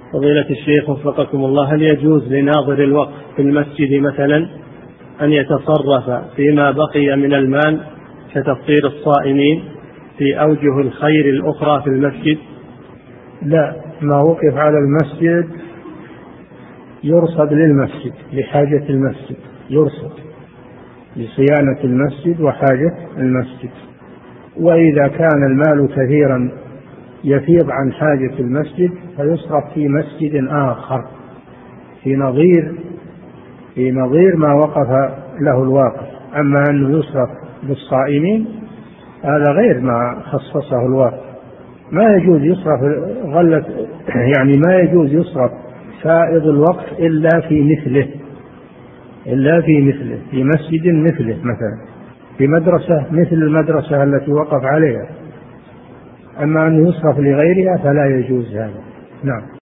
فضيلة الشيخ وفقكم الله، هل يجوز لناظر الوقف في المسجد مثلا أن يتصرف فيما بقي من المال كتفطير الصائمين في أوجه الخير الأخرى في المسجد؟ لا، ما وقف على المسجد يرصد للمسجد لحاجة المسجد، يرصد لصيانة المسجد وحاجة المسجد. وإذا كان المال كثيرا يفيض عن حاجة المسجد فيصرف في مسجد آخر في نظير ما وقف له الواقف. أما أنه يصرف للصائمين هذا غير ما خصصه الواقف. ما يجوز يصرف غلة، يعني ما يجوز يصرف فائض الوقف إلا في مثله في مسجد مثله، مثلا في مدرسة مثل المدرسة التي وقف عليها. أما أن يصرف لغيرها فلا يجوز هذا. نعم.